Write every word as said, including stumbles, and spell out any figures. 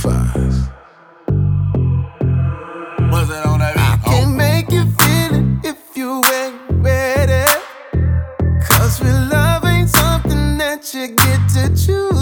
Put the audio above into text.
five. What's that on that beat? I can make you feel it if you ain't ready. Cause real love ain't something that you get to choose.